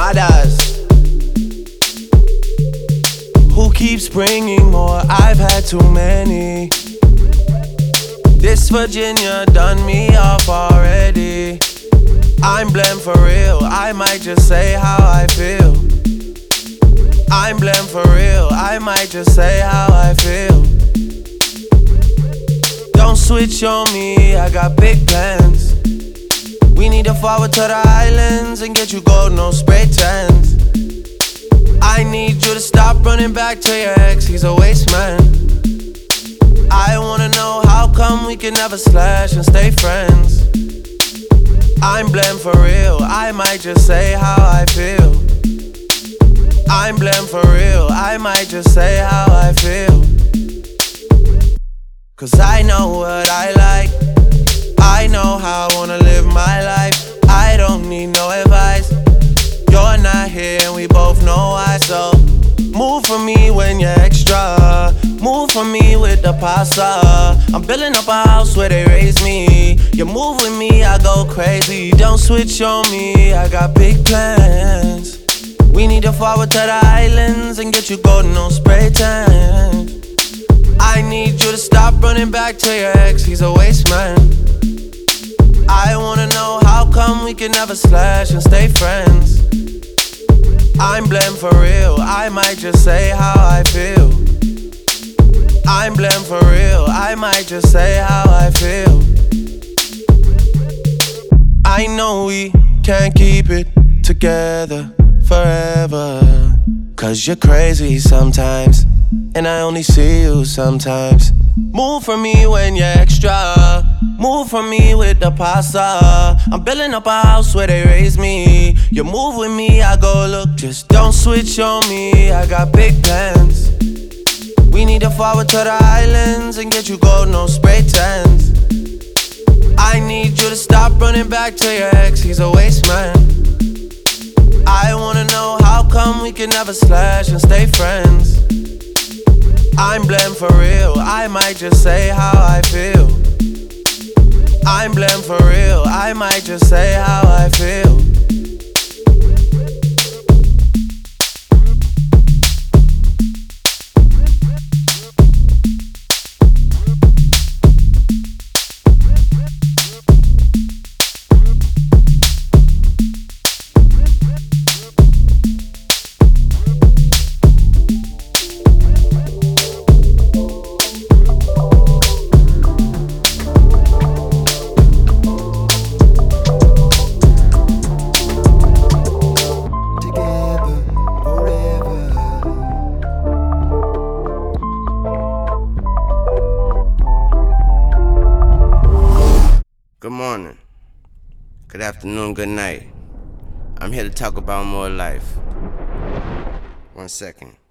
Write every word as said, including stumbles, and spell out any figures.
mamadas. Who keeps bringing more? I've had too many. This Virginia done me off already. I'm blamed for real, I might just say how I feel. I'm blamed for real, I might just say how I feel. Don't switch on me, I got big plans. We need to forward to the islands and get you gold, no spray tans. I need you to stop running back to your ex, he's a waste man. I wanna know how come we can never slash and stay friends. I'm blamed for real, I might just say how I feel. I'm blamed for real, I might just say how I feel. Cause I know what I like, I know how I wanna live my life. I don't need no advice, you're not here and we both know why. So move for me when you're extra, move for me with the pasta. I'm building up a house where they raise me. You move with me, I go crazy. Don't switch on me, I got big plans. We need to forward to the islands and get you golden, no spray tan. I need you to stop running back to your ex, he's a waste man. I wanna know how come we can never slash and stay friends. I'm blamed for real, I might just say how I feel. I'm blamed for real, I might just say how I feel. I know we can't keep it together forever, cause you're crazy sometimes, and I only see you sometimes. Move for me when you're extra, move for me with the pasta. I'm building up a house where they raise me. You move with me, I go look, just don't switch on me, I got big plans. We need to forward to the islands and get you gold, no spray tans. I need you to stop running back to your ex, he's a waste man. I wanna know how come we can never slash and stay friends. I'm blamed for real, I might just say how I feel. I'm blamed for real, I might just say how I feel. Good morning, good afternoon, good night. I'm here to talk about more life. One second.